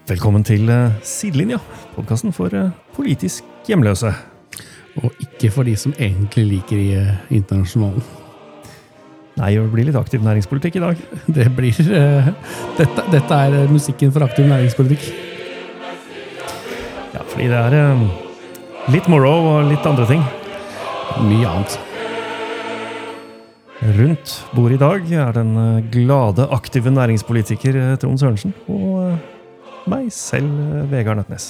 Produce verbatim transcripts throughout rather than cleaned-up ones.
Velkommen til uh, Sidelinja, podcasten for uh, politisk hjemløse. Og ikke for de som egentlig liker i uh, internasjonalen. Nei, det blir litt aktiv næringspolitikk i dag. Det blir... Uh, dette, dette er uh, musikken for aktiv næringspolitikk. Ja, fordi det er uh, litt morrow og litt andre ting. Mye annet. Rundt bordet i dag er den uh, glade, aktive næringspolitiker uh, Trond Sørensen og... Uh, meg selv, Vegard Nøtnes.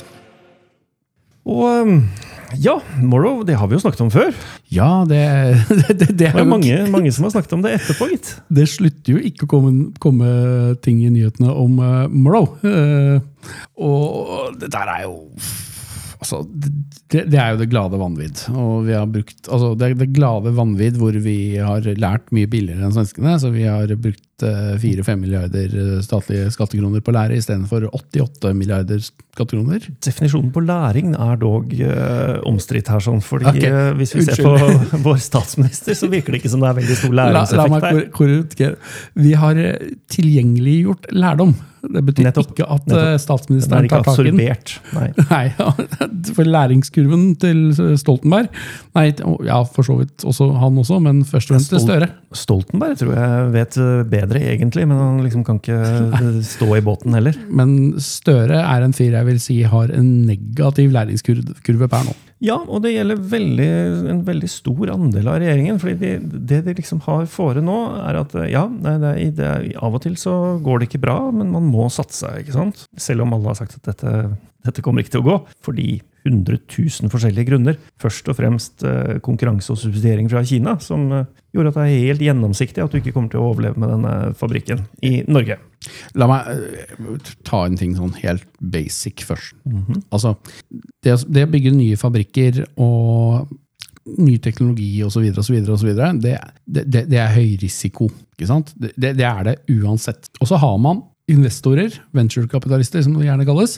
Og ja, Morrow, det har vi jo snakket om før. Ja, det, det, det, det er jo mange, mange som har snakket om det etterpå, gitt. Det slutter jo ikke å komme, komme ting i nyhetene om uh, Morrow. Uh, og det der er jo... Altså, det, det er jo det glade vanvidd. Og vi har brukt... Altså, det er det glade vanvidd hvor vi har lært mye billigere enn svenskene, så vi har brukt fire til fem milliarder statlige skattekroner på lære i stedet for åttiåtte milliarder skattekroner. Definisjonen på læring er dog uh, omstridt her, sånn, fordi okay. uh, hvis vi Unnskyld. ser på vår statsminister, så virker det ikke som det er veldig stor læringseffekt la, la meg der. Korrekt. Vi har tilgjengeliggjort lærdom. Det betyr nettopp, ikke at nettopp. Statsministeren tar taken. Den er ikke absorbert. Nei. Nei, ja, for læringskurven til Stoltenberg, nei, ja, for så vidt også han også, men først og fremst til Støre. Stoltenberg tror jeg vet bedre egentlig, men han liksom kan ikke stå i båten heller. Men Støre er en fyr jeg vil si har en negativ læringskurve per nå. Ja, og det gjelder veldig, en veldig stor andel av regjeringen, fordi de, det de liksom har fore nå er at ja, det er, det er, av og til så går det ikke bra, men man må satse, ikke sant? Selv om alle har sagt at dette, dette kommer ikke til å gå, fordi hundre tusen forskjellige grunner. Først og fremst eh, konkurranse og subsidiering fra Kina, som eh, gjorde at det er helt gjennomsiktig at du ikke kommer til å overleve med denne fabrikken i Norge. La meg uh, ta en ting sånn helt basic først. Mm-hmm. Altså, det, det å bygge nye fabrikker og ny teknologi og så videre og så videre og så videre, det, det, det er høy risiko, ikke sant? Det, det er det uansett. Og så har man investorer, venturekapitalister som det gjerne kalles,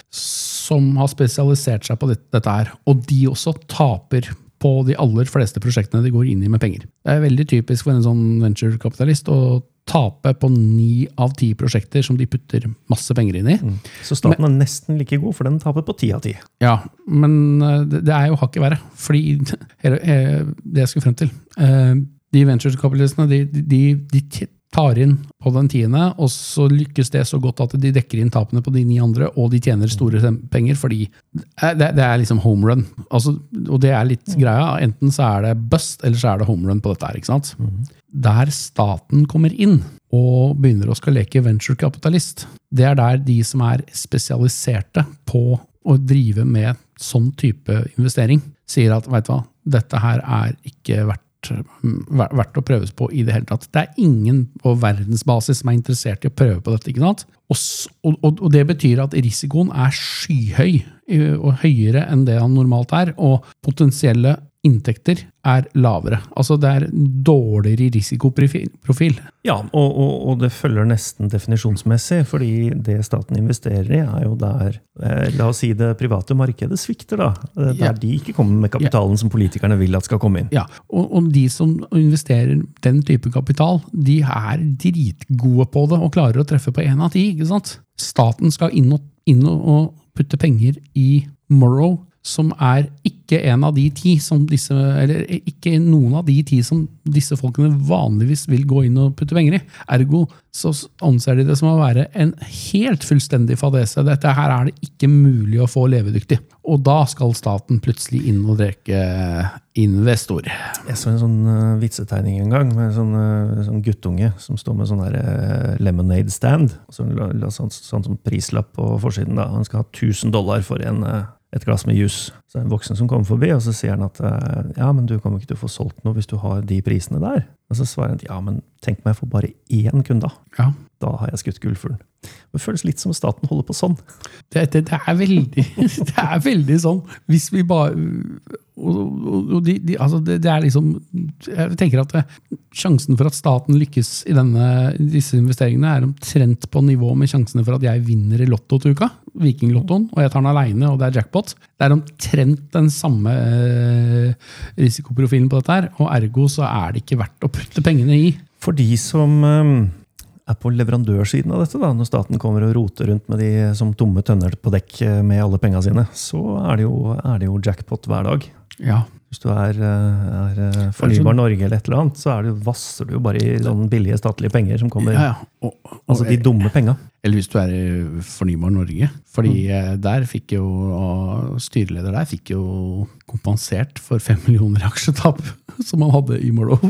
som har spesialisert seg på dette, dette her, og de også taper på de aller fleste prosjektene de går inn i med penger. Det er veldig typisk for en sånn venturekapitalist å tape på ni av ti prosjekter som de putter masse penger inn i. Mm. Så staten men, er nesten like god, for den taper på ti av ti. Ja, men det, det er jo hakket verre, fordi det jeg skulle frem til, de venturekapitalistene, de, de, de, de tar inn på den tiende, og så lykkes det så godt at de dekker inn tapene på de ni andre, og de tjener store penger, fordi det, det er liksom home run. Altså, og det er litt greia. Enten så er det bust, eller så er det home run på dette her, ikke sant? Mm. Der staten kommer inn og begynner å skal leke venturekapitalist, det er der de som er spesialiserte på å drive med sånn type investering, sier at, vet du hva, dette her er ikke verdt verdt å prøves på i det hele tatt. Det er ingen på verdensbasis som er interessert i å prøve på dette, ikke sant? Og, og, og det betyr at risikoen er skyhøy og høyere enn det han normalt er, og potensielle inntekter er lavere. Altså det er dårligere risikoprofil. Ja, og, og, og det følger nesten definisjonsmessig, fordi det staten investerer i er jo der, eh, la oss si det private markedet svikter da, der ja. De ikke kommer med kapitalen ja. Som politikerne vil at skal komme inn. Ja, og, og de som investerer den type kapital, de er dritgode på det og klarer å treffe på en av ti, ikke sant? Staten skal inn og, inn og putte penger i Morrow, som er ikke en av de ti som disse, eller ikke noen av de ti som disse folkene vanligvis vil gå inn og putte penger i. Ergo så anser de det som å være en helt fullstendig fadese. Dette her er det ikke mulig å få levedyktig. Og da skal staten plutselig inn og dreke investor. Jeg så en sånn uh, vitsetegning en gang med en sånn, uh, sånn guttunge som står med sånn her uh, lemonade stand. Så la, la, sånn, sånn som prislapp på forsiden da. Han skal ha tusen dollar for en... Uh, et glass med jus. Så er det en voksen som kommer forbi, og så sier han at ja, men du kommer ikke til å få solgt noe hvis du har de prisene der. Og så svarer han, ja, men tenk meg, jeg får bare én kunde. Ja. Da har jeg skutt gullfuglen. Det føles litt som staten holder på sånn. Det, det, det, er, veldig, det er veldig sånn. Hvis vi bare... Og, og, og de, de, altså det, det er liksom... Jeg tenker at det, sjansen for at staten lykkes i denne, disse investeringene er omtrent på nivå med sjansene for at jeg vinner i lotto til uka. Vikinglottoen, og jeg tar den alene, og det er jackpot. Det er omtrent den samme eh, risikoprofilen på dette her, og ergo så er det ikke verdt å putte pengene i. For de som... Um er på leverandørsiden av dette, da, når staten kommer og roter rundt med de som tomme tønner på dekk med alle pengene sine, så er det jo, er det jo jackpot hver dag. Ja. Hvis du er, er Fornybar Norge eller et eller annet, så er det, vasser du jo bare i sånne billige statlige penger som kommer, ja, ja. Og, og, altså de dumme pengene. Eller hvis du er i Fornybar Norge, fordi mm. der fikk jo, styreleder der fikk jo kompensert for fem millioner i aksjetap som han hadde i Morrow.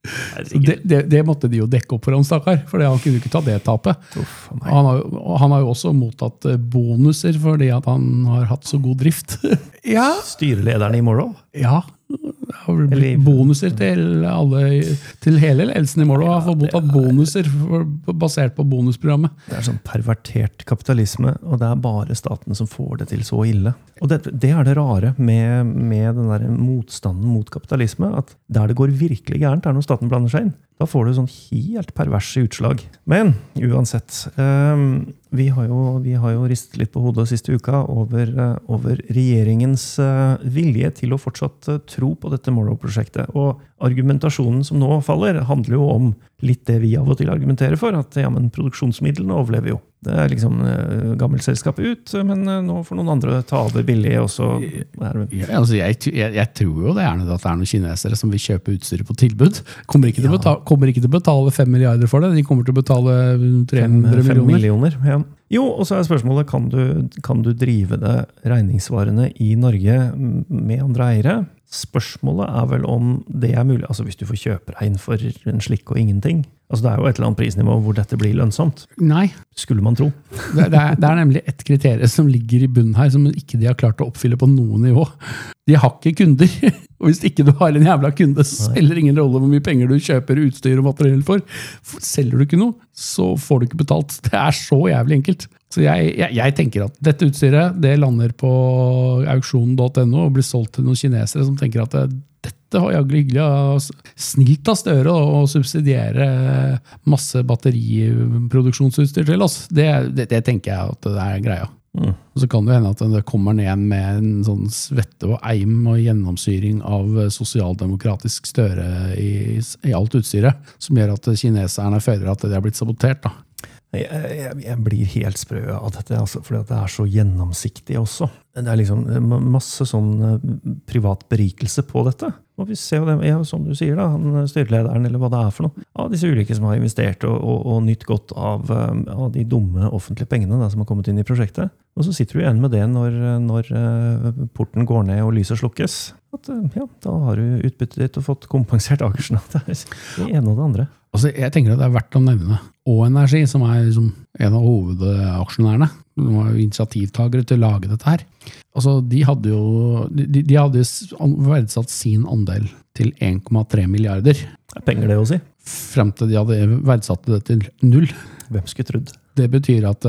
Det, det, det måtte de jo dekke opp for han stakkar, for han kunne ikke ta det tapet. Uff, han, har, han har jo også mottatt bonuser fordi at han har hatt så god drift. Ja. Styrelederen i Morrow? Ja, det har blitt bonuser til alle, til hele ledelsen i Morrow har fått mottatt bonuser for, basert på bonusprogrammet. Det er sånn pervertert kapitalisme, og det er bare staten som får det til så ille. Og det, det er det rare med, med den der motstanden mot kapitalisme, at der det går virkelig gærent er når staten blander seg inn. Da får du sånn helt perverse utslag. Men uansett, um, vi, har jo, vi har jo ristet litt på hodet siste uka over, uh, over regjeringens uh, vilje til å fortsatt uh, tro på dette Morrow-prosjektet. Og argumentasjonen som nå faller handler jo om litt det vi av og til argumenterer for, at ja, men produksjonsmidlene overlever jo. Det er liksom uh, gammelt selskap ut, men uh, nå får noen andre ta over billig, og så er det... Ja, altså jeg, jeg, jeg tror jo det gjerne at det er noen kinesere som vil kjøpe utstyret på tilbud. Kommer ikke, til ja. betale, kommer ikke til å betale fem milliarder for det, de kommer til å betale tre hundre millioner. fem millioner, ja. Jo, og så er spørsmålet, kan du, kan du drive det regningsvarene i Norge med andre eiere? Spørsmålet er vel om det er mulig, altså hvis du får kjøpe deg inn for en slikk og ingenting. Altså det er jo et eller annet prisnivå hvor dette blir lønnsomt. Nei. Skulle man tro. Det, det, er, det er nemlig et kriterium som ligger i bunnen her, som ikke de har klart å oppfylle på noen nivå. De har ikke kunder. Og hvis ikke du har en jævla kunde, så spiller ingen rolle hvor mye penger du kjøper utstyr og materiell for. Selger du ikke noe, så får du ikke betalt. Det er så jævlig enkelt. Så jeg, jeg, jeg tenker at dette utstyret, det lander på auksjon punktum no og blir solgt til noen kinesere som tenker at det, dette var jaglig hyggelig, snilt av Støre å subsidiere masse batteriproduksjonsutstyr til oss. Det, det, det tenker jeg at det er greia. Mm. Og så kan det hende at det kommer ned med en sånn svette og eim og gjennomsyring av sosialdemokratisk Støre i, i alt utstyret, som gjør at kineserne føler at det har blitt sabotert da. Jeg, jeg, jeg blir helt sprø av dette, altså, fordi det er så gjennomsiktig også. Det er liksom masse sånn privat berikelse på dette. Og vi ser jo det, ja, som du sier da, han styrelederen, eller hva det er for noe, av disse ulike som har investert og, og, og nytt godt av, av de dumme offentlige pengene da, som har kommet inn i prosjektet. Og så sitter du igjen med det når, når porten går ned og lyset slukkes. At, ja, da har du utbyttet ditt og fått kompensert aksjene. Det er det ene og det andre. Altså, jeg tenker at det er verdt å nevne Å-Energi, som er liksom en av hovedaksjonærene, som var initiativtagere til å lage dette her. Altså, de hadde jo de, de hadde verdsatt sin andel til en komma tre milliarder. Det er penger det å si. Frem til de hadde verdsatt det til null. Hvem skulle trodd? Det betyr at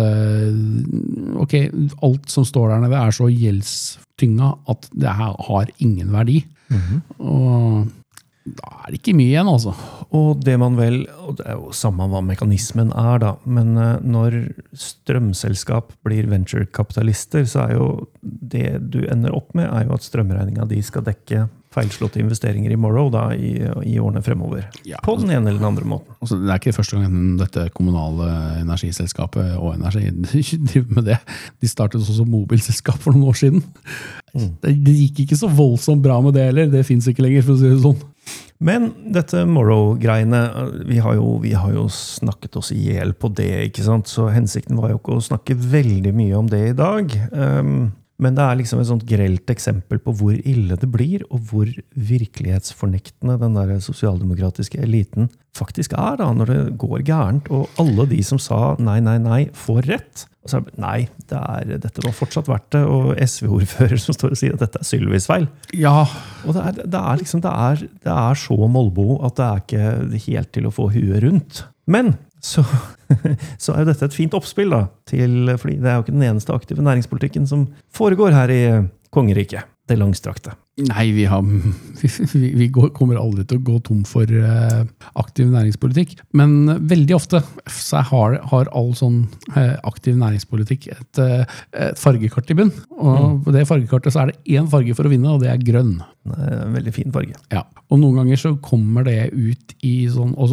ok, alt som står der nede er så gjeldstynga at det her har ingen verdi. Mm-hmm. Og da er det ikke mye igjen, altså. Og det man vel, og det er jo samme hva mekanismen er da, men når strømselskap blir venturekapitalister, så er jo det du ender opp med, er jo at strømregninga de skal dekke feilslåtte investeringer i Morrow da, i, i årene fremover. Ja, på den ene eller den andre måten. Altså, det er ikke første gang dette kommunale energiselskapet og Energi driver med det. De startet også som mobilselskap for noen år siden. Mm. Det, det gikk ikke så voldsomt bra med det heller. Det finnes ikke lenger, for å si det sånn. Men dette Morrow-greiene, vi har, jo, vi har jo snakket oss i hjel på det, ikke sant? Så hensikten var jo ikke å snakke veldig mye om det i dag. Um, Men det er liksom et sånt grelt eksempel på hvor ille det blir, og hvor virkelighetsfornektende den der sosialdemokratiske eliten faktisk er da, når det går gærent, og alle de som sa nei, nei, nei, får rett. Og så er det, nei, det er, dette var fortsatt verdt det, og S V-ordfører som står og sier at dette er Sylvis feil. Ja. Og det er, det er liksom, det er, det er så Molbo at det er ikke helt til å få huet rundt. Men så, så er jo dette et fint oppspill da, til, fordi det er jo ikke den eneste aktive næringspolitikken som foregår her i kongeriket, det langstrakte. Nei, vi, har, vi, vi går, kommer aldri til å gå tom for uh, aktiv næringspolitikk, men veldig ofte så har, har all sånn uh, aktiv næringspolitikk et, uh, et fargekart i bunn, og mm. på det fargekartet så er det en farge for å vinne, og det er grønn. Det er en veldig fin farge. Ja, og noen ganger så kommer det ut i sånn, også,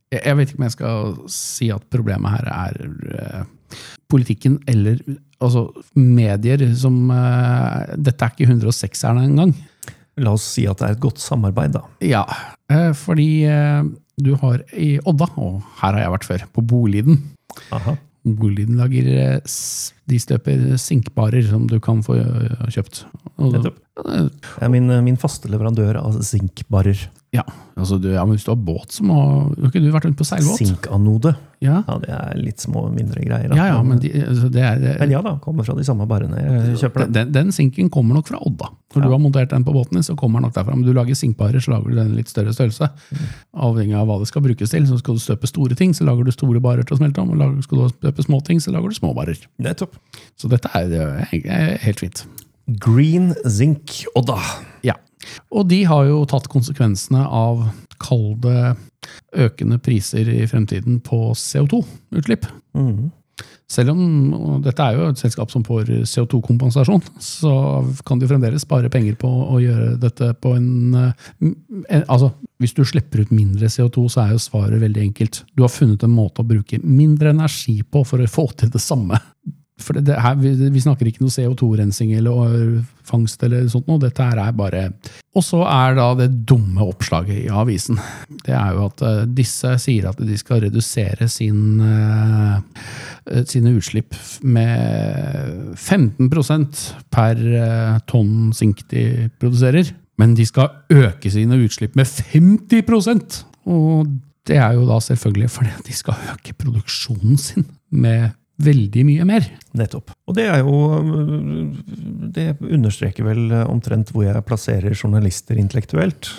jeg, jeg vet ikke om jeg skal si at problemet her er uh, politikken eller altså, medier som uh, dette er ikke hundre og seks-erne engang. La oss si at det er et godt samarbeid da. Ja, uh, fordi uh, du har i Odda, og her har jeg vært før, på Boliden. Aha. Boliden lager, de støper sinkbarer som du kan få kjøpt. Og, det er min, min faste leverandør av sinkbarer. Ja, altså du, ja, men hvis du har båt, så må, har ikke du vært rundt på seilbåt? Sinkanode. Ja. Ja, det er litt små, mindre greier. Da. Ja, ja, men, de, altså det er... Men ja da, kommer fra de samme barene. Jeg kjøper den. Den, den sinken kommer nok fra Odda. Når ja. Du har montert den på båten, så kommer den nok derfra. Men du lager sinkbarer, så lager du den litt større størrelse. Mm. Avhengig av hva det skal brukes til. Så skal du støpe store ting, så lager du store barer til å smelte om. Og lager, skal du støpe små ting, så lager du små barer. Det er topp. Så dette er, er, er helt fint. Green Zinc Odda. Ja. Og de har jo tatt konsekvensene av kalde, økende priser i fremtiden på C O to-utslipp. Mm. Selv om dette er jo et selskap som får C O to-kompensasjon, så kan de fremdeles spare penger på å gjøre dette på en, en... Altså, hvis du slipper ut mindre C O to, så er jo svaret veldig enkelt. Du har funnet en måte å bruke mindre energi på for å få til det samme. For det, det her, vi, vi snakker ikke noe C O to-rensing eller fangst eller sånt noe. Dette her er bare... Og så er da det dumme oppslaget i avisen. Det er jo at uh, disse sier at de skal redusere sin, uh, sine utslipp med femten prosent per uh, tonn sink de produserer. Men de skal øke sine utslipp med femti prosent! Og det er jo da selvfølgelig fordi de skal øke produksjonen sin med veldig mye mer. Nettopp. Og det er jo, det understreker vel omtrent hvor jeg plasserer journalister intellektuelt.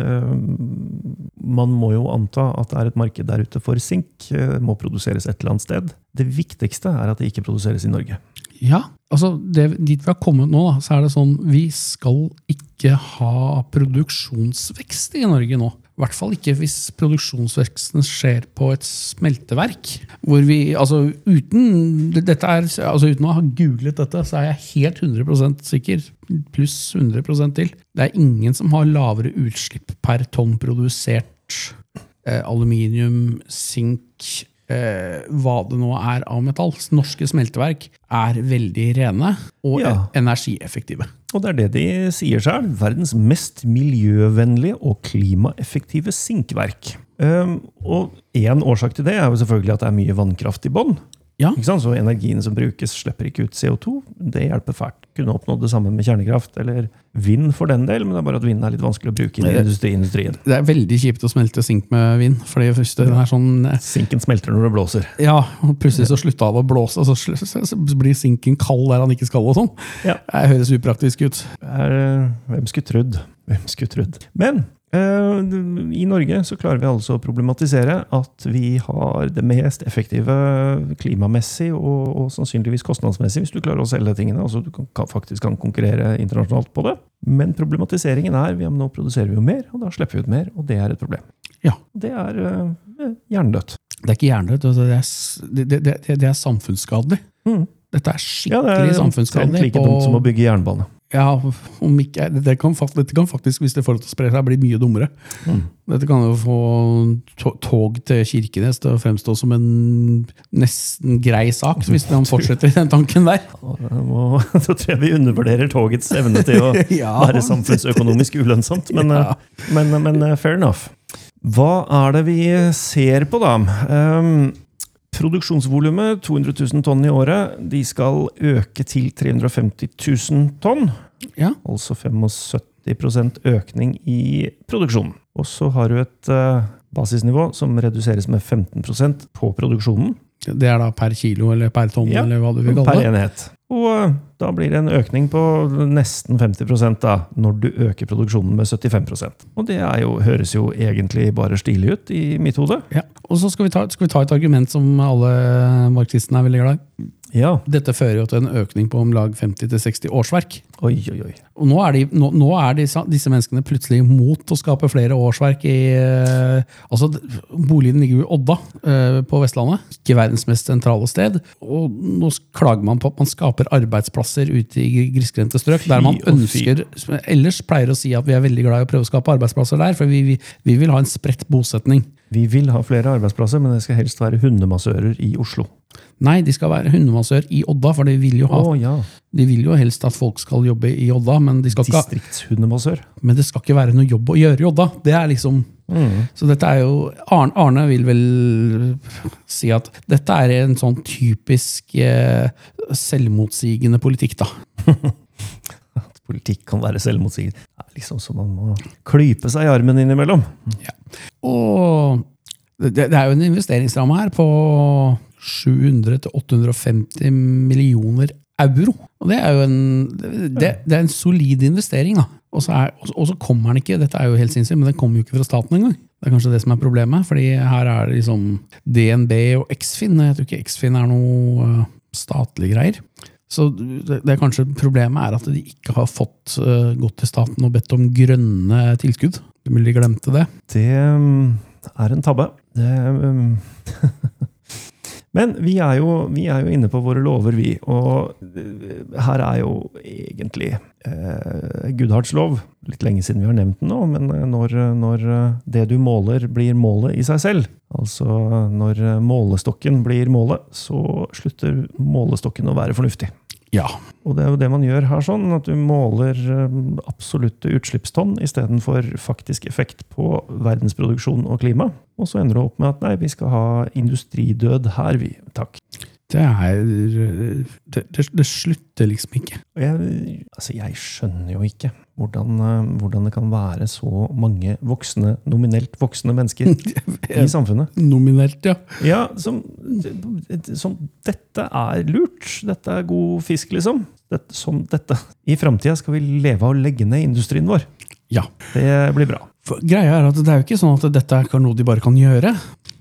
Man må jo anta at det er et marked der ute for sink, må produseres et eller annet sted. Det viktigste er at det ikke produseres i Norge. Ja, altså det, dit vi har kommet nå, da, så er det sånn, vi skal ikke ha produksjonsvekst i Norge nå. I hvert fall ikke hvis produksjonsveksten skjer på et smelteverk. Hvor vi, altså uten, dette er, altså uten å ha googlet dette, så er jeg helt hundre prosent sikker, pluss hundre prosent til. Det er ingen som har lavere utslipp per tonn produsert eh, aluminium, sink, eh, hva det nå er av metall. Norske smelteverk er veldig rene og ja. energieffektive. Og det er det de sier selv, verdens mest miljøvennlige og klimaeffektive sinkverk. Um, og en årsak til det er jo selvfølgelig at det er mye vannkraft i bånn. Ja. Ikke sant? Så energien som brukes slipper ikke ut C O to. Det hjelper fælt. Kunne oppnå det samme med kjernekraft, eller vind for den del, men det er bare at vind er litt vanskelig å bruke i industri, industrien. Det er veldig kjipt å smelte sink med vind, fordi det er sånn... Sinken smelter når det blåser. Ja, og plutselig så slutter av å blåse, og så, så blir sinken kald der han ikke skal og sånn. Ja. Det høres upraktisk ut. Er, hvem skulle trodd? Hvem skulle trodd? Men... Uh, i Norge så klarer vi altså å problematisere at vi har det mest effektive klimamessig og, og sannsynligvis kostnadsmessig hvis du klarer å selge tingene, altså du kan, kan, faktisk kan konkurrere internasjonalt på det. Men problematiseringen er, vi, nå produserer vi jo mer, og da slipper vi ut mer, og det er et problem. Ja. Det er uh, hjernedødt. Det er ikke hjernedødt, det er, det, det, det, det er samfunnsskadelig. Mm. Dette er skikkelig ja, samfunnsskadelig. Det er like dumt som å bygge jernbane. Ja, om ikke, det kan, dette kan faktisk, hvis det får til å spre seg, bli mye dummere. Mm. Dette kan jo få tog til Kirkenes til å fremstå som en nesten grei sak, hvis man fortsetter den tanken der. Så tror jeg vi undervurderer togets evne til å ja. være samfunnsøkonomisk ulønnsomt, men, ja. men, men fair enough. Hva er det vi ser på da? Um, Produksjonsvolumet, to hundre tusen tonn i året, de skal øke til tre hundre og femti tusen tonn. Ja. Altså syttifem prosent økning i produksjonen. Og så har du et uh, basisnivå som reduseres med femten prosent på produksjonen. Det er da per kilo eller per tonn, ja, eller hva du vil kalle det? Per enhet. Og uh, da blir det en økning på nesten femti prosent da, når du øker produksjonen med syttifem prosent. Og det er jo, høres jo egentlig bare stilig ut i mitt hode. Ja, og så skal vi ta, skal vi ta et argument som alle marxistene er veldig glad i. Ja. Dette fører jo til en økning på om lag femti til seksti årsverk. Oi, oi, oi. Og nå er, de, nå, nå er de, disse menneskene plutselig mot å skape flere årsverk i... Eh, altså, Boliden ligger jo i Odda eh, på Vestlandet, ikke verdens mest sentrale sted. Og nå klager man på at man skaper arbeidsplasser ute i grisgrendte strøk, der man ønsker... Ellers pleier å si at vi er veldig glad i å prøve å skape arbeidsplasser der, for vi, vi, vi vil ha en spredt bosetning. Vi vil ha flere arbeidsplasser, men det skal helst være hundemassører i Oslo. Nei, de skal være hundemassør i Odda, for de vil jo ha, Å, ja. de vil jo helst at folk skal jobbe i Odda, men, de skal ikke, Distriktshundemassør. men det skal ikke være noe jobb å gjøre i Odda. Det er liksom, Mm. så dette er jo, Arne, Arne vil vel si at dette er en sånn typisk eh, selvmotsigende politikk da. At politikk kan være selvmotsigende. Det er liksom som man må klype seg i armen innimellom. Ja. Og det, det er jo en investeringsramme her på sju hundre til åtte hundre og femti millioner euro. Og det er jo en, det, det er en solid investering da. Og så, er, og så kommer den ikke, dette er jo helt sinnssykt, men den kommer jo ikke fra staten engang. Det er kanskje det som er problemet, fordi her er det liksom D N B og Eksfin. Jeg tror ikke Eksfin er noe uh, statlig greier. Så det, det er kanskje problemet er at de ikke har fått uh, gått til staten og bedt om grønne tilskudd. Det mulig de glemte det. Det um, er en tabbe. Det, um, Men vi er, jo, vi er jo inne på våre lover, vi. Og her er jo egentlig eh, Goodharts lov. Litt lenge siden vi har nevnt den nå, men når, når det du måler blir målet i seg selv, altså når målestokken blir målet, så slutter målestokken å være fornuftig. Ja. Og det er jo det man gjør her sånn, at du måler absolutte utslippstonn i stedet for faktisk effekt på verdensproduksjon og klima. Og så ender du opp med at nei, vi skal ha industridød her, vi. Takk. Det er, det, det, det slutter liksom ikke. Og jeg, altså jeg skjønner jo ikke hvordan, hvordan det kan være så mange voksne, nominelt voksne mennesker i samfunnet. Nominelt, ja. Ja, som, som dette er lurt. Dette er god fisk, liksom. Dette, som dette. I fremtiden skal vi leve av å legge ned industrien vår. Ja. Det blir bra. For greia er at det er jo ikke sånn at dette er noe de bare kan gjøre.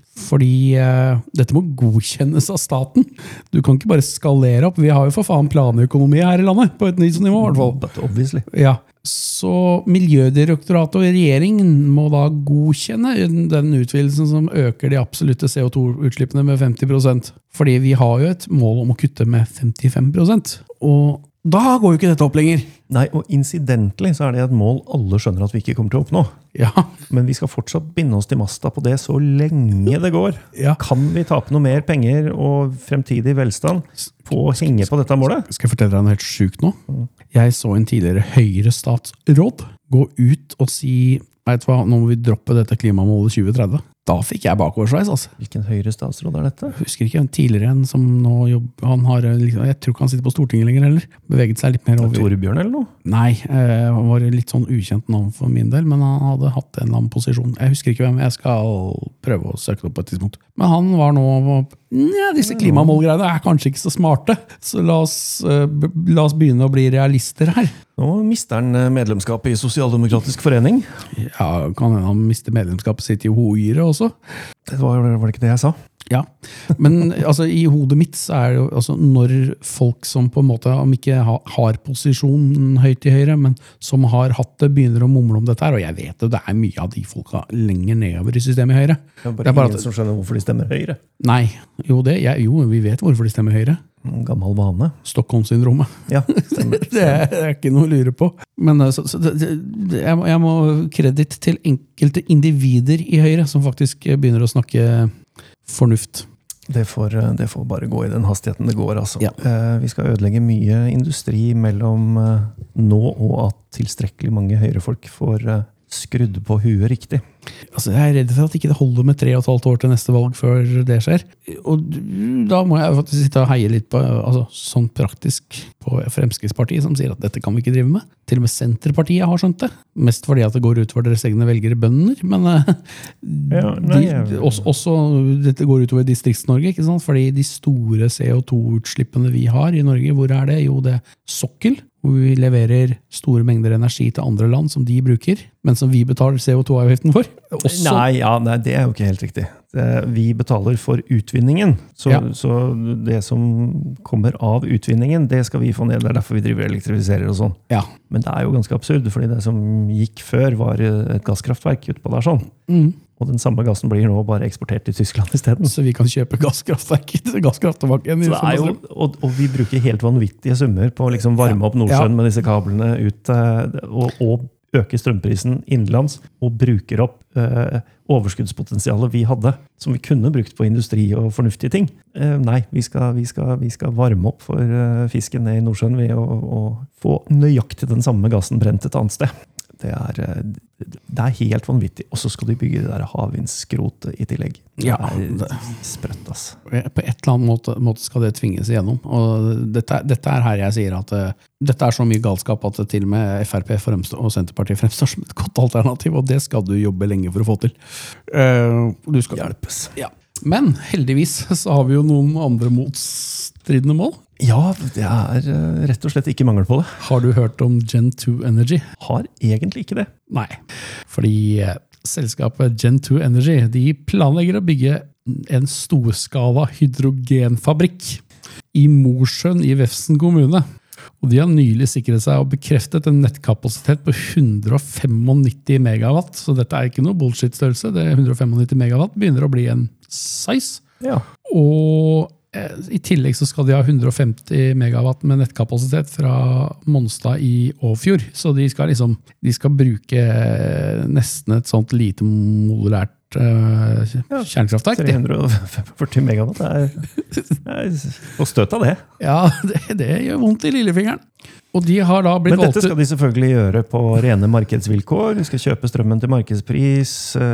Fordi eh, dette må godkjennes av staten. Du kan ikke bare skalere opp. Vi har jo for faen planøkonomi her i landet, på et nytt nivå i hvert fall. But obviously. Ja. Så Miljødirektoratet og regjeringen må da godkjenne den utvidelsen som øker de absolutte C O to utslippene med femti prosent. Fordi vi har jo et mål om å kutte med femtifem prosent. Og da går jo ikke dette opp lenger. Nei, og incidentally så er det et mål alle skjønner at vi ikke kommer til å oppnå. Ja. Men vi skal fortsatt binde oss til masta på det så lenge det går. Ja. Kan vi tape noe mer penger og fremtidig velstand på å henge på dette målet? Skal jeg fortelle deg noe helt sykt nå? Jeg så en tidligere høyere statsråd gå ut og si, vet du hva, nå må vi droppe dette klimamålet tjue tretti. Da fikk jeg bakoversveis, altså. Hvilken høyre statsråd er dette? Jeg husker ikke, en tidligere en som nå jobber, han har, jeg tror ikke han sitter på Stortinget lenger heller, beveget seg litt mer over. Torbjørn eller noe? Nei, han var litt sånn ukjent navn for min del, men han hadde hatt en eller annen posisjon. Jeg husker ikke hvem, jeg skal prøve å søke det opp på et tidspunkt. Men han var nå, ja, disse klimamålgreiene er kanskje ikke så smarte, så la oss, la oss begynne å bli realister her. Nå mister han medlemskapet i Sosialdemokratisk forening. Ja, kan han miste medlemskapet sitt i Hoire også? Det var, var det ikke det jeg sa? Ja, men altså, i hodet mitt så er det jo altså, når folk som på en måte, om ikke ha, har posisjonen høyt til høyre, men som har hatt det, begynner å mumle om dette her, og jeg vet jo, det er mye av de folka lenger nedover i systemet høyre. Det er bare, det er bare ingen at, som skjønner hvorfor de stemmer høyre. Nei, jo, det, jeg, jo, vi vet hvorfor de stemmer høyre. Gammel vane. Stockholm-syndromet. Ja, stemmer. det, er, det er ikke noe å lure på. Men så, så det, det, jeg, må, jeg må kredit til enkelte individer i høyre, som faktisk begynner å snakke fornuft. Det får, det får bare gå i den hastigheten det går, altså. Ja. Eh, vi skal ødelegge mye industri mellom eh, nå og at tilstrekkelig mange høyrefolk får eh, skrudd på huet riktig. Altså, jeg er redd for at ikke det holder med tre og et halvt år til neste valg før det skjer. Og da må jeg faktisk sitte og heie litt på, altså, sånn praktisk på Fremskrittspartiet, som sier at dette kan vi ikke drive med. Til og med Senterpartiet har skjønt det. Mest fordi at det går ut for deres egne velgere bønder, men uh, ja, nei, de, jeg... også, også dette går utover Distrikts-Norge, ikke sant? Fordi de store C O to utslippene vi har i Norge, hvor er det? Jo, det er sokkel, hvor vi leverer store mengder energi til andre land som de bruker, men som vi betaler C O to avgiften for. Også... Nei, ja, nei, det er jo ikke helt riktig. Vi betaler for utvinningen, så, ja. Så det som kommer av utvinningen, det skal vi få ned. Det er derfor vi driver elektrifiserer og sånn. Ja. Men det er jo ganske absurd, fordi det som gikk før var et gasskraftverk utpå der sånn. Mm. Og den samme gassen blir nå bare eksportert til Tyskland i stedet. Så vi kan kjøpe gasskraftverk til gasskraftverken. Så det er jo, og, og vi bruker helt vanvittige summer på å liksom varme opp Nordsjøen ja. Med disse kablene ut, og, og øker strømprisen innenlands og bruker opp eh, overskuddspotensialet vi hadde, som vi kunne brukt på industri og fornuftige ting. Eh, nei, vi skal, vi, skal, vi skal varme opp for eh, fisken ned i Nordsjøen ved å, å få nøyaktig den samme gassen brent et annet sted. Det er, det er helt vanvittig. Og så skal de bygge det der havvindskrotet i tillegg. Det Ja, er sprøtt, ass. På et eller annet måte, måte skal det tvinges igjennom. Og dette, dette er her jeg sier at uh, dette er så mye galskap at det til og med F R P fremstår, og Senterpartiet fremstår som et godt alternativ, og det skal du jobbe lenge for å få til. Uh, du skal Hjelpes. Ja. Men heldigvis så har vi jo noen andre motstridende mål. Ja, det er uh, rett og slett ikke mangel på det. Har du hørt om Gen to Energy? Har egentlig ikke det. Nei, fordi uh, selskapet Gen to Energy de planlegger å bygge en storskala hydrogenfabrikk i Mosjøen i Vefsn kommune. Og de har nylig sikret seg og bekreftet en nettkapasitet på hundre femognitti megawatt. Så dette er ikke noe bullshit-størrelse. Det er hundre femognitti megawatt begynner å bli en size. Ja. Og eh, i tillegg så skal de ha hundre femti megawatt med nettkapasitet fra Monstad i Åfjord. Så de skal liksom, de skal bruke nesten et sånt lite modulært uh, kjernekraftverk. tre hundre førti megawatt er, er og støt av det. Ja, det, det gjør vondt i lillefingeren. Og de har da blitt Men dette valgt- skal de selvfølgelig gjøre på rene markedsvilkår. De skal kjøpe strømmen til markedspris,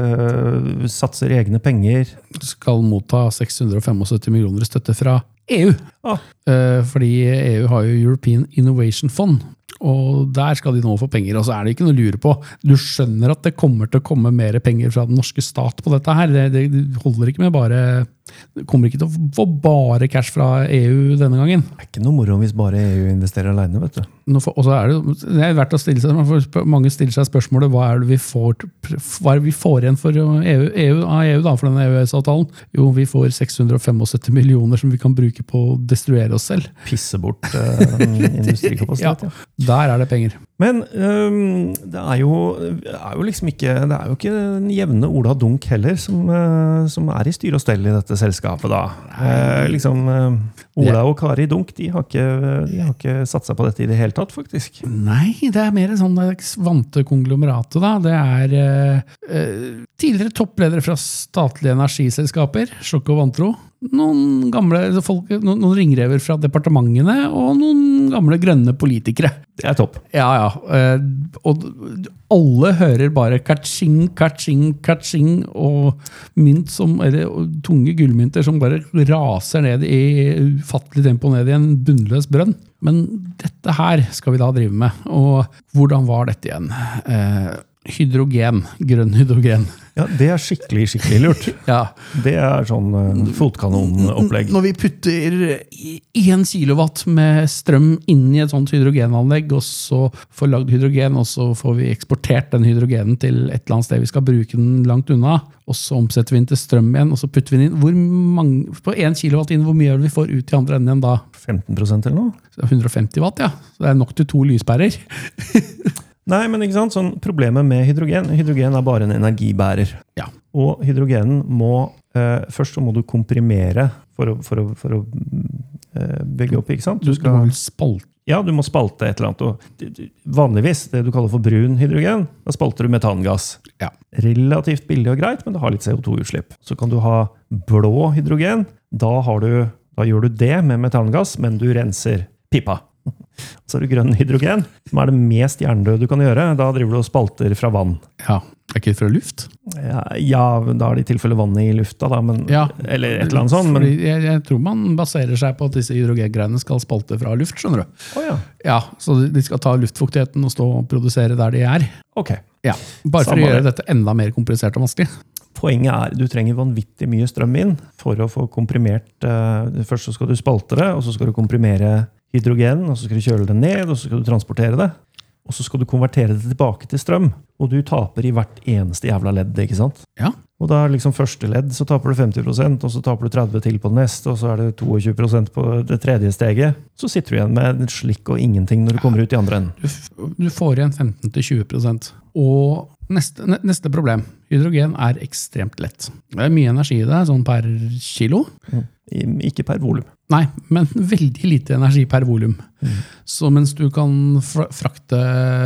uh, satser egne penger. skal motta seks hundre syttifem millioner i støtte fra E U. Ah. Eh, fordi E U har jo European Innovation Fund, og der skal de nå få penger, og så er det ikke noe å lure på. Du skjønner at det kommer til å komme mer penger fra den norske stat på dette her. Det, det, det holder ikke med bare, det kommer ikke til å få bare cash fra E U denne gangen. Det er ikke noe moro hvis bare E U investerer alene, vet du. Nå for, og så er det, det er verdt å stille seg, for mange stiller seg spørsmålet, hva er det vi får, hva er det vi får igjen for E U, E U, av E U da, for denne E U S-avtalen? Jo, vi får seks hundre syttifem millioner som vi kan bruke på å destruere oss selv. Pisse bort uh, industrikapasitet, ja. ja. Der er det penger. Men um, det, er jo, det er jo liksom ikke, det er jo ikke den jevne Ola Dunk heller som, uh, som er i styr og stell i dette selskapet da. Uh, liksom, uh, Ola og Kari Dunk, de har ikke, de har ikke satt seg på dette i det hele tatt, faktisk. Nei, det er mer sånn vante konglomeratet da. Det er uh, tidligere toppledere fra statlige energiselskaper, Sjokk og Vantro, noen gamle folk, noen, noen ringrever fra departementene og noen gamle grønne politikere. Det er topp. Ja, ja. Uh, og alle hører bare katsing, katsing, katsing, og mynt som, eller tunge gullmynter som bare raser ned i ufattelig tempo ned i en bunnløs brønn. Men dette her skal vi da drive med. Og hvordan var dette igjen? Uh, hydrogen, grønn hydrogen. Ja, det er skikkelig, skikkelig lurt. Ja. Det er sånn uh, fotkanonopplegg. Når vi putter én kilowatt med strøm inn i et sånt hydrogenanlegg, og så får lagd hydrogen, og så får vi eksportert den hydrogenen til et eller annet sted vi skal bruke den langt unna, og så omsetter vi den til strøm igjen, og så putter vi den inn. Hvor mange, på én kilowatt inn, hvor mye er det vi får ut i andre enden igjen da? femten prosent eller noe? hundre og femti watt, ja. Så det er nok til to lyspærer. Nei, men ikke sant? Sånn, problemet med hydrogen, hydrogen er bare en energibærer. Ja. Og hydrogenen må, eh, først så må du komprimere for å, for å, for å eh, bygge opp, ikke sant? Du skal vel spalte. Ja, du må spalte et eller annet. Og vanligvis, det du kaller for brun hydrogen, da spalter du metangass. Ja. Relativt billig og greit, men det har litt C O to utslipp. Så kan du ha blå hydrogen, da, har du, da gjør du det med metangass, men du renser pipa. Så er det grønn hydrogen, som er det mest hjernedøde du kan gjøre. Da driver du og spalter fra vann. Ja, er ikke det fra luft? Ja, ja, da er det i tilfelle vannet i lufta, da, men, Ja. eller et eller annet sånt. Men, Fordi jeg, jeg tror man baserer seg på at disse hydrogengreiene skal spalte fra luft, skjønner du? å ja, Ja, så de skal ta luftfuktigheten og stå og produsere der de er. ok. Ja, bare for Samme å gjøre det. dette enda mer komplisert og vanskelig. Poenget er, du trenger vanvittig mye strøm inn for å få komprimert, uh, først så skal du spalte det, og så skal du komprimere hydrogen, og så skal du kjøle det ned, og så skal du transportere det, og så skal du konvertere det tilbake til strøm, og du taper i hvert eneste jævla ledd, ikke sant? Ja. Og da er liksom første ledd, så taper du femti prosent, og så taper du tretti til på det neste, og så er det tjueto prosent på det tredje steget. Så sitter du igjen med en slikk og ingenting når du kommer ut i andre enden. Du, f- du får igjen femten til tjue prosent. Og neste, ne- neste problem. Hydrogen er ekstremt lett. Det er mye energi i det, sånn per kilo. Mm. Ikke per volum. Nei, men veldig lite energi per volum. Mm. Så mens du kan frakte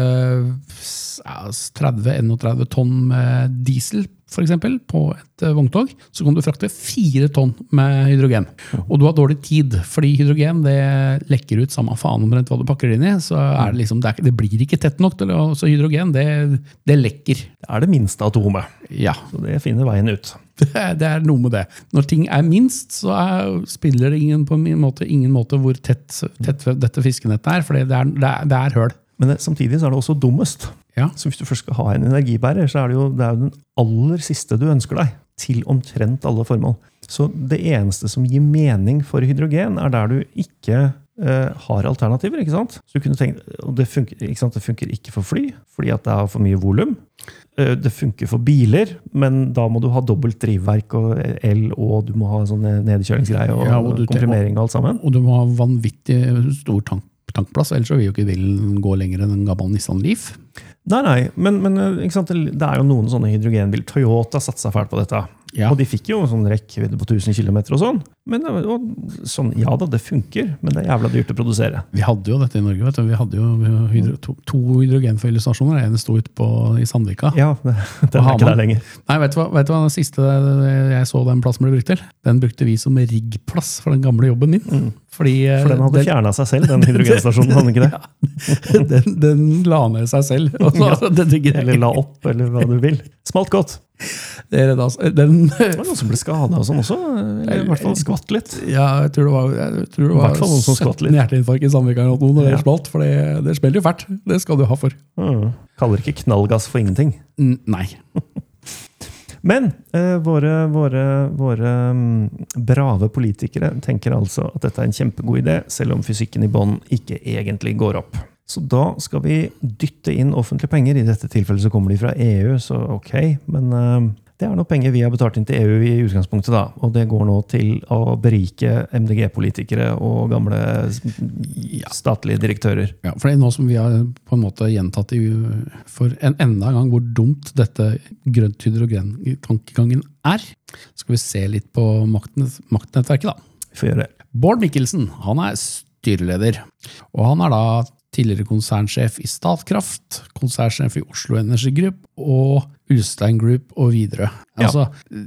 ja, tretti til enogtretti tonn med diesel, for eksempel, på et vogntog, så kan du frakte fire tonn med hydrogen. Og du har dårlig tid, fordi hydrogen det lekker ut samme faen omtrent hva du pakker det inn i, så er det liksom, det, er, det blir ikke tett nok, til, så hydrogen det, det lekker. Det er det minste atomet, ja. Så det finner veien ut. Det er, det er noe med det. Når ting er minst, så er, spiller det ingen, på min måte, ingen måte hvor tett, tett dette fiskenettet er, for det er, det er, det er høl. Men det, samtidig så er det også dummest. Ja. Så hvis du først skal ha en energibærer, så er det jo, det er jo den aller siste du ønsker deg, til omtrent alle formål. Så det eneste som gir mening for hydrogen, er der du ikke eh, har alternativer, ikke sant? Så du kunne tenkt, og det funker, ikke sant? Det funker ikke for fly, fordi at det har for mye volum. Eh, det funker for biler, men da må du ha dobbelt drivverk og el, og du må ha sånn nedkjølingsgreie og, ja, og komprimering og alt sammen. Og du må ha vanvittig stor tank. tankplass, ellers så vil jo ikke bilen gå lenger enn en gammel Nissan Leaf. Nei, nei, men, men ikke sant? Det er jo noen sånne hydrogenbil. Toyota satsa fælt på dette. Ja. Og de fikk jo sånn rekkevidde på tusen kilometer og sånn. Men og, sånn, ja da, det funker, men det er jævla dyrt å produsere. Vi hadde jo dette i Norge, vet du. Vi hadde jo hydro, to, to hydrogenfyllestasjoner. En sto ute på, i Sandvika. Ja, det, det er ikke der lenger. Nei, vet du, hva, vet du hva den siste jeg så den plassen ble brukt til? Den brukte vi som riggplass for den gamle jobben min. Mm. Fordi, for den hadde fjernet seg selv, den hydrogenstasjonen, hadde ikke det? Ja, den, den la ned seg selv. Og så, ja, det, det eller la opp, eller hva du vil. Smalt godt. Det er det, altså. Den, det var noen som ble skadet og sånn også, eller i hvert fall skvatt litt. Ja, jeg tror det var, jeg tror det var sytten hjerteinfarkt i Sandvika eller noe når det smalt, for det, det spiller jo fælt. Det skal du ha for. Mm. Kaller ikke knallgass for ingenting. Mm, nei. Men eh, våre, våre, våre um, brave politikere tenker altså at dette er en kjempegod idé, selv om fysikken i bånn ikke egentlig går opp. Så da skal vi dytte inn offentlige penger. I dette tilfellet så kommer de fra E U, så ok. Men uh, det er noe penger vi har betalt inn til E U i utgangspunktet da. Og det går nå til å berike M D G-politikere og gamle statlige direktører. Ja, for det er noe som vi har på en måte gjentatt i, for en enda gang hvor dumt dette grønt hydrogen-tankegangen er. Skal vi se litt på maktnet, maktnettverket da. Vi får gjøre det. Bård Mikkelsen, han er styreleder. Og han er da tidligere konsernsjef i Statkraft, konsernsjef i Oslo Energy Group og Ulstein Group og videre. Ja. Altså,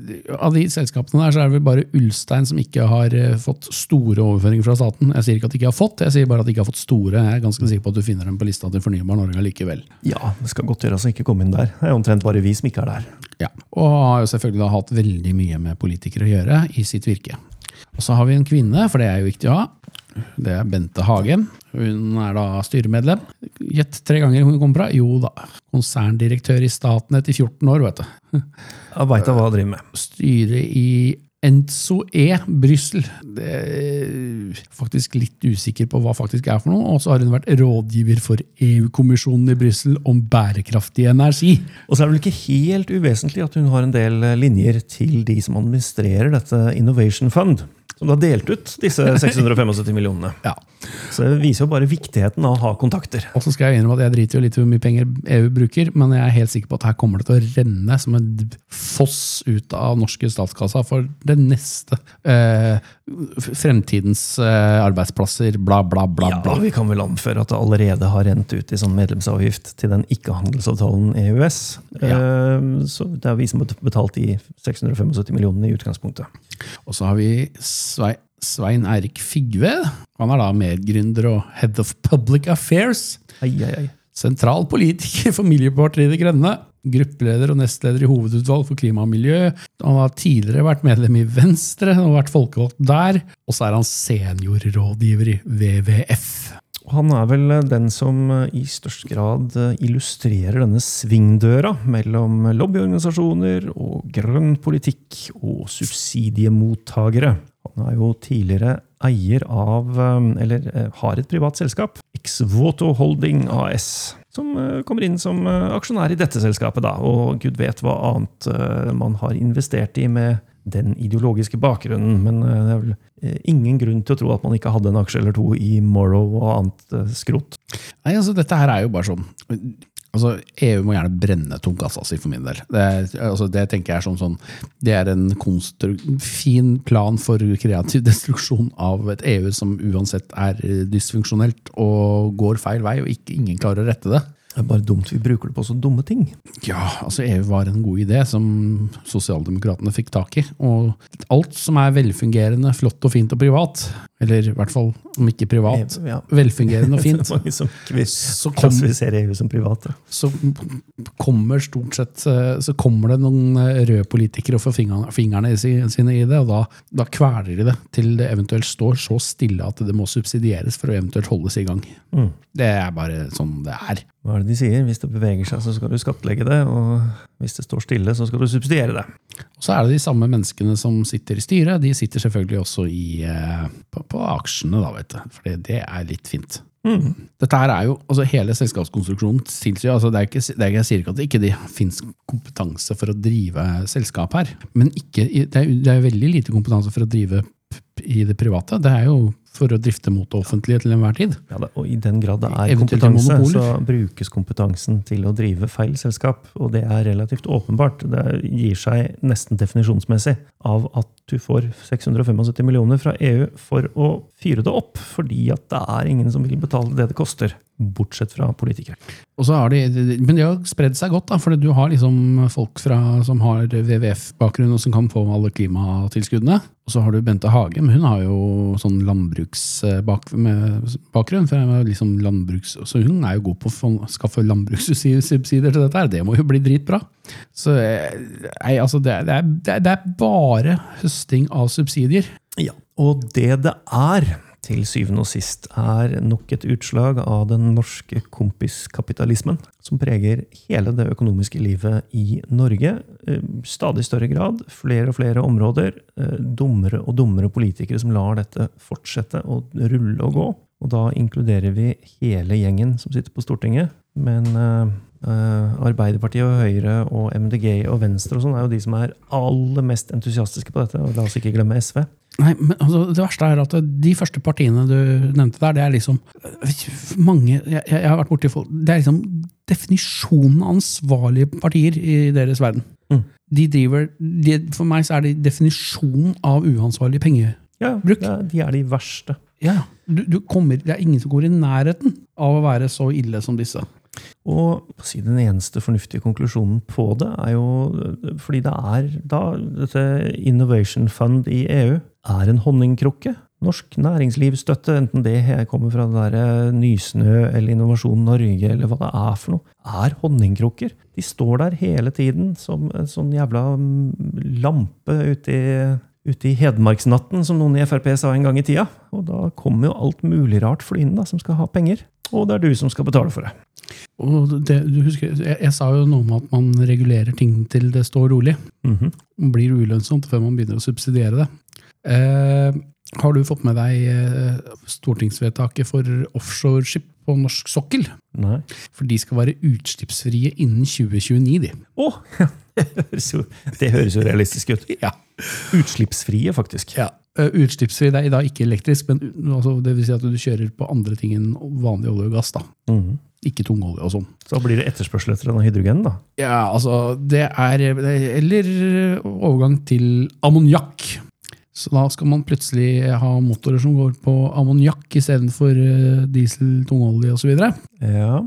av de selskapene der så er det vel bare Ulstein som ikke har fått store overføringer fra staten. Jeg sier ikke at de ikke har fått, jeg sier bare at de ikke har fått store. Jeg er ganske sikker på at du finner dem på lista til Fornybar Norge likevel. Ja, det skal godt gjøres å ikke komme inn der. Det er omtrent bare vi som ikke er der. Ja, og har jo selvfølgelig da hatt veldig mye med politikere å gjøre i sitt virke. Og så har vi en kvinne, for det er jo viktig å ha. Det er Bente Hagen. Hun er da styremedlem. Gjett tre ganger hun kommer fra. Jo da, konserndirektør i Statnett i fjorten år, vet du. Jeg vet hva jeg driver med. Styre i Enso E, Bryssel. Det er faktisk litt usikker på hva faktisk er for noe. Og så har hun vært rådgiver for E U-kommisjonen i Bryssel om bærekraftig energi. Og så er det vel ikke helt uvesentlig at hun har en del linjer til de som administrerer dette Innovation Fund, som har delt ut disse seks hundre syttifem millionene. Ja. Så det viser jo bare viktigheten av å ha kontakter. Og så skal jeg innrømme at jeg driter jo litt i hvor mye penger E U bruker, men jeg er helt sikker på at her kommer det til å renne som en foss ut av norske statskassa for det neste eh, fremtidens eh, arbeidsplasser, bla, bla, bla, bla. Ja, vi kan vel anføre at det allerede har rent ut i sånn medlemsavgift til den ikke-handelsavtalen E U S. Ja. Eh, så det er vi som har betalt de seks hundre syttifem millionene i utgangspunktet. Og så har vi Svein, Svein Eirik Figve. Han er da medgründer og Head of Public Affairs. Ei, ei, ei. Sentral politiker for Miljøpartiet De Grønne. Gruppeleder og nestleder i hovedutvalg for klima og miljø. Han har tidligere vært medlem i Venstre og vært folkevalgt der. Og så er han seniorrådgiver i W W F. Han er vel den som i størst grad illustrerer denne svingdøra mellom lobbyorganisasjoner og grønn politikk og subsidiemottagere. Han er jo tidligere eier av, eller har et privat selskap, X-Voto Holding A S, som kommer inn som aksjonær i dette selskapet da, og Gud vet hva annet man har investert i med den ideologiske bakgrunnen, men det er vel ingen grunn til å tro at man ikke hadde en aksje eller to i Morrow og annet skrot. Nei, altså dette her er jo bare sånn, Altså, E U må gjerne brenne tomkassa si for min del. Det, altså, det tenker jeg er som sånn, det er en fin plan for kreativ destruksjon av et E U som uansett er dysfunksjonelt og går feil vei, og ikke, ingen klarer å rette det. Det er bare dumt vi bruker det på så dumme ting. Ja, altså E U var en god idé som sosialdemokratene fikk tak i, og alt som er velfungerende, flott og fint og privat, eller i hvert fall om ikke privat, ja. velfungerende og fint, det er mange som ikke vil så klassifisere E U som private. Så kommer stort sett, så kommer det noen røde politikere og får fingrene, fingrene sine i det, og da, da kveler de det til det eventuelt står så stille at det må subsidieres for å eventuelt holdes i gang. Mm. Det er bare sånn det er. Hva er det de sier? Hvis det beveger seg, så skal du skattlegge det, og hvis det står stille, så skal du subsidiere det. Og så er det de samme menneskene som sitter i styret, de sitter selvfølgelig også i, på, på aksjene, da, vet du, for det er litt fint. Mm. Dette her er jo, altså hele selskapskonstruksjonen tilsier, altså det er ikke, det er, jeg sier ikke at det ikke det finnes kompetanse for å drive selskap her, men ikke, det er, det er veldig lite kompetanse for å drive i det private. Det er jo for å drifte mot det offentlige til enhver tid. Ja, og i den grad det er kompetanse, så brukes kompetansen til å drive feil selskap, og det er relativt åpenbart. Det gir seg nesten definisjonsmessig av at du får seks hundre og syttifem millioner fra E U for å fyre det opp, fordi at det er ingen som vil betale det det koster, bortsett fra politikere. Og så har de, men de har spredd seg godt, da, for du har liksom folk fra, som har W W F-bakgrunn og som kan få alle klimatilskuddene. Og så har du Bente Hage, men hun har jo sånn landbruksbakgrunn, for jeg var liksom landbruks, så hun er jo god på å skaffe landbrukssubsidier til dette her. Det må jo bli dritbra. Så nei, altså det, det, er, det er bare høsting av subsidier. Ja, og det det er til syvende og sist er nok et utslag av den norske kompiskapitalismen som preger hele det økonomiske livet i Norge. Stadig større grad, flere og flere områder, dummere og dummere politikere som lar dette fortsette å rulle og gå. Og da inkluderer vi hele gjengen som sitter på Stortinget, men uh, Arbeiderpartiet og Høyre og M D G og Venstre og sånn er jo de som er aller mest entusiastiske på dette, og la oss ikke glemme S V. Nei, men altså, det verste er at de første partiene du nevnte der, det er liksom mange, jeg, jeg har vært borti folk, det er liksom definisjonen av ansvarlige partier i deres verden. Mm. De driver, de, for meg så er det definisjonen av uansvarlig pengebruk. Ja, de er de verste. Ja, du, du kommer, det er ingen som går i nærheten av å være så ille som disse. Og si, den eneste fornuftige konklusjonen på det er jo, fordi det er da, dette Innovation Fund i E U er en honningkrukke. Norsk næringslivsstøtte, enten det kommer fra det der Nysnø eller Innovasjon Norge eller hva det er for noe, er honningkrukker. De står der hele tiden som en sånn jævla lampe ute i, ute i Hedmarksnatten, som noen i F R P sa en gang i tida. Og da kommer jo alt mulig rart flyende da, som skal ha penger. Og det er du som skal betale for det. Og det, du husker, jeg, jeg sa jo noe om at man regulerer ting til det står rolig. Mm-hmm. Og blir ulønnsomt før man begynner å subsidiere det. Eh, har du fått med deg eh, stortingsvedtaket for offshoreskip på norsk sokkel? Nei. For de skal være utslippsfrie innen tjue tjueni, de. Åh, oh, det, høres jo, det høres jo realistisk ut. Ja. Utslippsfrie, faktisk. Ja. Utslippsfri, det er da ikke elektrisk, men altså, det vil si at du kjører på andre ting enn vanlig olje og gass, da. Mm-hmm. Ikke tungolje og sånn. Så blir det etterspørsel etter denne hydrogen, da? Ja, altså, det er, eller overgang til ammoniakk. Så da skal man plutselig ha motorer som går på ammoniakk i stedet for diesel, tungolje og så videre. Ja.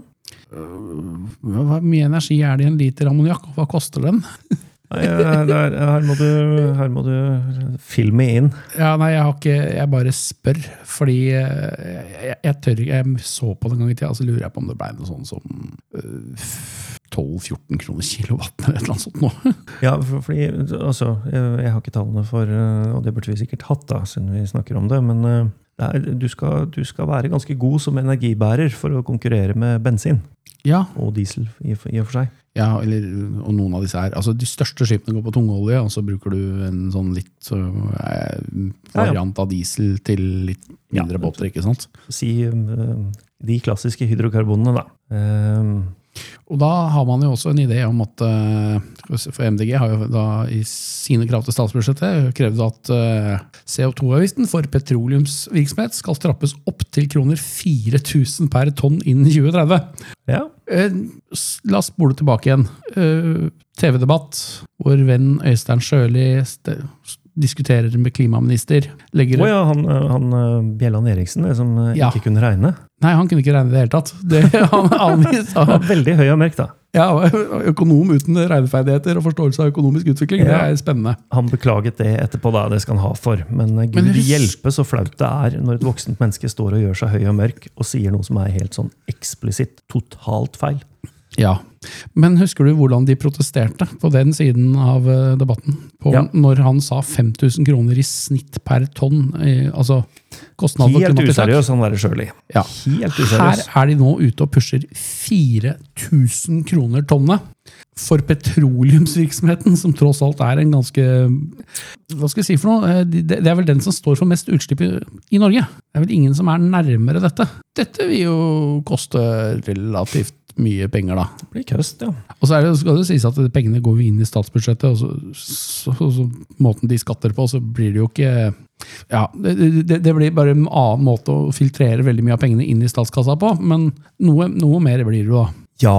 Hvor mye energi er det i en liter ammoniakk, og hva koster den? Nei, der, her, må du, her må du filme inn. Ja, nei, jeg har ikke, jeg bare spør, fordi jeg, jeg, jeg tør ikke, jeg så på den gang i tida, så lurer jeg på om det ble noe sånn som uh, tolv til fjorten kroner kilowatt eller et eller annet sånt nå. Ja, for, fordi, altså, jeg, jeg har ikke tallene for, og det burde vi sikkert hatt da, siden vi snakker om det, men uh, det er, du, skal, du skal være ganske god som energibærer for å konkurrere med bensin. Ja. Og diesel i, i og for seg. Ja, eller, og noen av disse her. Altså, de største skipene går på tungolje, og så bruker du en sånn litt så, eh, variant av diesel til litt mindre ja, båter, ikke sant? Si um, de klassiske hydrokarbonene, da. Um, Og da har man jo også en idé om at for M D G har jo da i sine krav til statsbudsjettet krevd at C O to avgiften for petroleumsvirksomhet skal trappes opp til kroner fire tusen per tonn innen tjue tretti. Ja. La oss spole tilbake igjen. T V-debatt, hvor venn Øystein Sjøli diskuterer med klimaminister. Legger... Å ja, han, han Bjelland Eriksen, det som Ja. ikke kunne regne. Nei, han kunne ikke regne det hele tatt. Det, han, han, han, Veldig høy og mørk da. ja, økonom uten regneferdigheter og forståelse av økonomisk utvikling, det er spennende. Han beklaget det etterpå da, det skal han ha for. Men Gud Men hvis- hjelpe så flaut det er når et voksent menneske står og gjør seg høy og mørk og sier noe som er helt sånn eksplisitt, totalt feil. Ja, men husker du hvordan de protesterte på den siden av debatten? På Ja. Når han sa fem tusen kroner i snitt per tonn, eh, altså kostnad for Helt klimatiltak. useriøs, han der Sjøli. Ja. Helt Her useriøs. er de nå ute og pusher fire tusen kroner tonnet for petroleumsvirksomheten, som tross alt er en ganske, hva skal jeg si for noe? Det det er vel den som står for mest utslipp i, i Norge. Det er vel ingen som er nærmere dette. Dette vil jo koste relativt mye penger da. Det blir køst, ja. Og så er det, skal det sies at pengene går jo inn i statsbudsjettet, og så, så, så, så måten de skatter på, så blir det jo ikke, ja, det, det, det blir bare en annen måte å filtrere veldig mye av pengene inn i statskassa på, men noe, noe mer blir det jo da. Ja,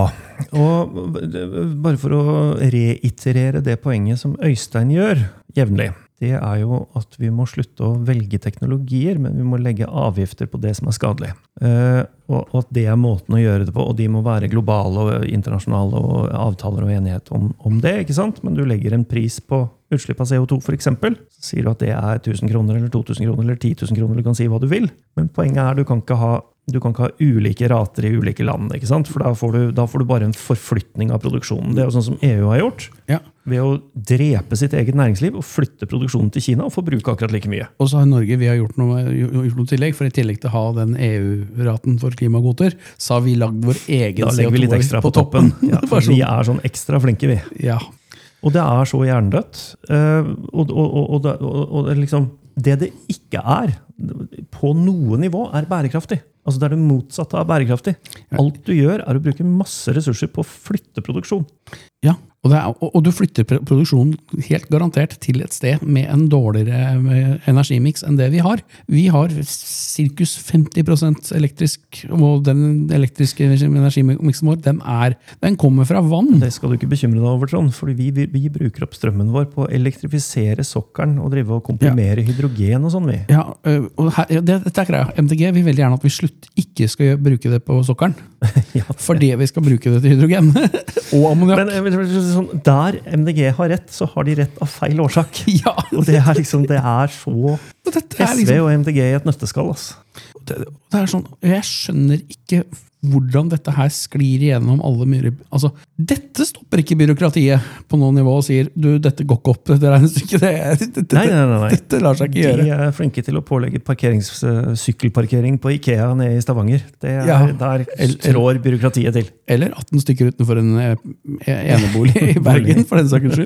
og bare for å reiterere det poenget som Øystein gjør jevnlig, det er jo at vi må slutte å velge teknologier, men vi må legge avgifter på det som er skadelig. Uh, og, og at det er måten å gjøre det på, og de må være globale og internasjonale og avtaler og enighet om, om det, ikke sant? Men du legger en pris på utslipp av C O to for eksempel, så sier du at det er tusen kroner eller to tusen kroner eller ti tusen kroner, du kan si hva du vil. Men poenget er, du kan ikke ha Du kan ikke ha ulike rater i ulike land, ikke sant? For da får, du, da får du bare en forflytning av produksjonen. Det er jo sånn som E U har gjort, Ja. ved å drepe sitt eget næringsliv og flytte produksjonen til Kina og forbruke akkurat like mye. Og så har Norge, vi har gjort noe, gjort noe tillegg, for i tillegg til å ha den E U-raten for klimagoter, så har vi lagd vår egen Da C O legger vi litt ekstra på toppen. Ja, Bare for sånn. vi er sånn ekstra flinke, vi. Ja. Og det er så hjernedødt. eh, Og, og, og, og, det- og, og det, liksom, det det ikke er, på noe nivå, er bærekraftig. Altså det er det motsatte av bærekraftig. Alt du gjør er å bruke masse ressurser på å flytte produksjon. Ja, og, det er, og, og du flytter pr- produksjonen helt garantert til et sted med en dårligere eh, energimix enn det vi har. Vi har cirkus femti prosent elektrisk, og den elektriske energimixen vår, den, er, den kommer fra vann. Det skal du ikke bekymre deg over, Trond, fordi vi, vi, vi bruker opp strømmen vår på å elektrifisere sokkelen og drive og komprimere hydrogen og sånn, vi. Ja, øh, og her, ja, det, dette er greia. M D G vil veldig gjerne at vi slutt ikke skal gjøre- bruke det på sokkelen, Ja. fordi vi skal bruke det til hydrogen og ammoniakk. Men eh, sånn, der M D G har rett, så har de rett av feil årsak. Ja, Og det er liksom, det er så dette er S V liksom, og M D G i et nøtteskall, altså. det, det er sånn, jeg skjønner ikke hvordan dette her sklir igjennom alle mye. Altså, dette stopper ikke byråkratiet på noe nivå og sier, du, dette går ikke opp, dette regnestykket, det, dette, Nei, nei, nei, nei. dette lar seg ikke gjøre. De er flinke til å pålegge parkerings, eh, sykkelparkering på IKEA nede i Stavanger. Det er, Ja. Der El- trår byråkratiet til. Eller atten stykker utenfor en eh, enebolig i Bergen, for den sakens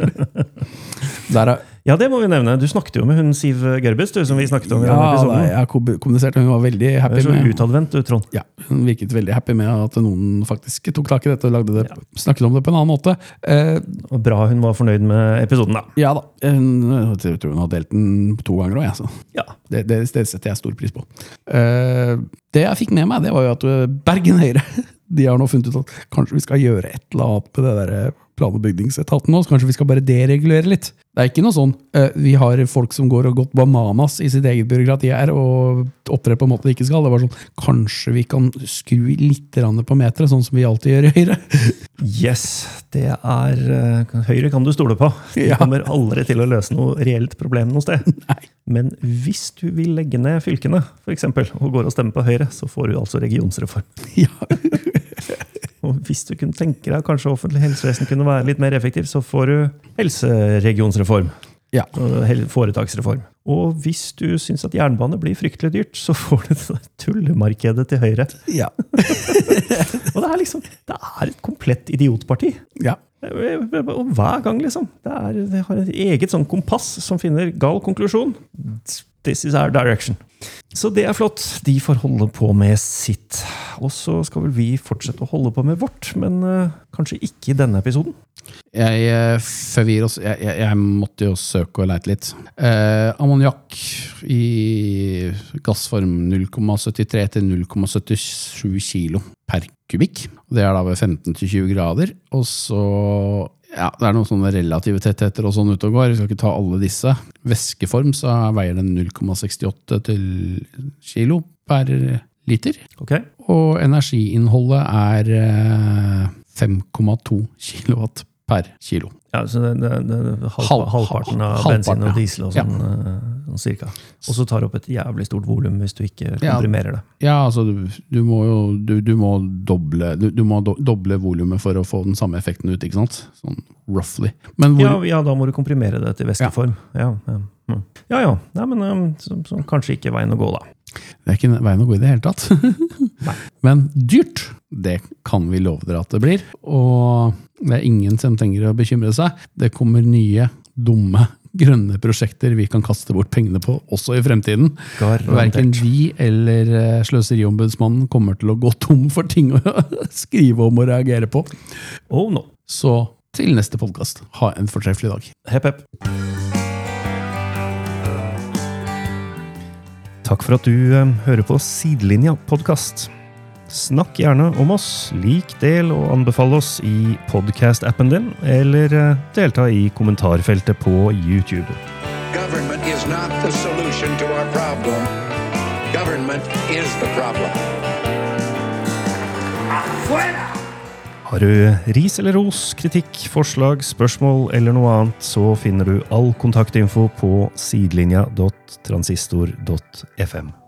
skyld. Der er, Ja, det må vi nevne. Du snakket jo med hun Siv Gørbus, du, som vi snakket om i ja, denne nei, episoden. jeg har kom- kommunisert, og hun var veldig Du happy er så med utadvendt, du, Trond. ja, hun virket veldig happy med at noen faktisk tok tak i dette og lagde det, snakket om det på en annen måte. Eh, Og bra hun var fornøyd med episoden, da. ja da, hun, jeg tror hun har delt den to ganger også, ja, så. Ja. Det, det, det setter jeg stor pris på. Eh, det jeg fikk med meg, det var jo at eh, Bergen Høyre, de har nå funnet ut at kanskje vi skal gjøre et eller annet med det der plan- og bygningsetaten nå, så kanskje vi skal bare deregulere litt. Det er ikke noe sånn, eh, vi har folk som går og gått bananas i sitt eget byråkrati her, og opptrer på en måte de ikke skal. Det var sånn, kanskje vi kan skru litt grann på metret, sånn som vi alltid gjør i Høyre. Yes, det er eh, Høyre kan du stole på. De Ja. kommer aldri til å løse noe reelt problem noe sted. Nei. Men hvis du vil legge ned fylkene, for eksempel, og går og stemmer på Høyre, så får du altså regionsreform. Ja. Og hvis du kunne tenke deg kanskje offentlig helsevesen kunne være litt mer effektiv, så får du helseregionsreform. Ja. Og hel- Foretaksreform. Og hvis du synes at jernbane blir fryktelig dyrt, så får du det tullemarkedet til Høyre. Ja. Og det er liksom, det er et komplett idiotparti. Ja. Og hver gang liksom, det, er, det har et eget sånn kompass som finner gal konklusjon. This is our direction. Så det er flott. De får holde på med sitt. Og så skal vel vi fortsette å holde på med vårt, men uh, kanskje ikke i denne episoden. Jeg, før vi gir oss, jeg, jeg, jeg måtte jo søke og leite litt. Eh, ammoniakk i gassform null komma syttitre til null komma syttisju kilo per kubikk. Det er da ved femten til tjue grader. Og så, ja, det er noen sånne relative tettheter og sånn ute og går. Vi skal ikke ta alle disse. Væskeform så veier den null komma sekstiåtte til kilo per liter. Okay. Og energiinnholdet er eh, fem komma to kilowatt per kilo. Ja, så det, det, det er halv, Halv- halvparten av halvparten, bensin og ja. diesel og sånn, ja. sånn cirka. Og så tar det opp et jævlig stort volum hvis du ikke Ja. komprimerer det. Ja, altså du, du må jo du, du må doble du, du må do, doble volumet for å få den samme effekten ut, ikke sant? Sånn roughly. Men hvor, Ja, ja, da må du komprimere det til væskeform. Ja, ja. Mm. Ja, ja. Nei, men um, så, så kanskje ikke veien å gå da. det er ikke veien å gå i det hele tatt. Men dyrt, det kan vi love dere at det blir. Og det er ingen som trenger å bekymre seg. Det kommer nye, dumme, grønne prosjekter vi kan kaste bort pengene på, også i fremtiden. Garantert. Hverken vi eller eh, sløseriombudsmannen kommer til å gå tom for ting å skrive om og reagere på. Oh no. Så til neste podcast, ha en fortreffelig dag. Hepp, hepp. Takk for at du eh, hører på Sidelinja podcast. Snakk gjerne om oss, lik, del og anbefal oss i podcast-appen din, eller eh, delta i kommentarfeltet på YouTube. Government is not the solution to our problem. Government is the problem. Har du ris eller ros, kritikk, forslag, spørsmål eller noe annet, så finner du all kontaktinfo på sidelinja punktum transistor punktum f m.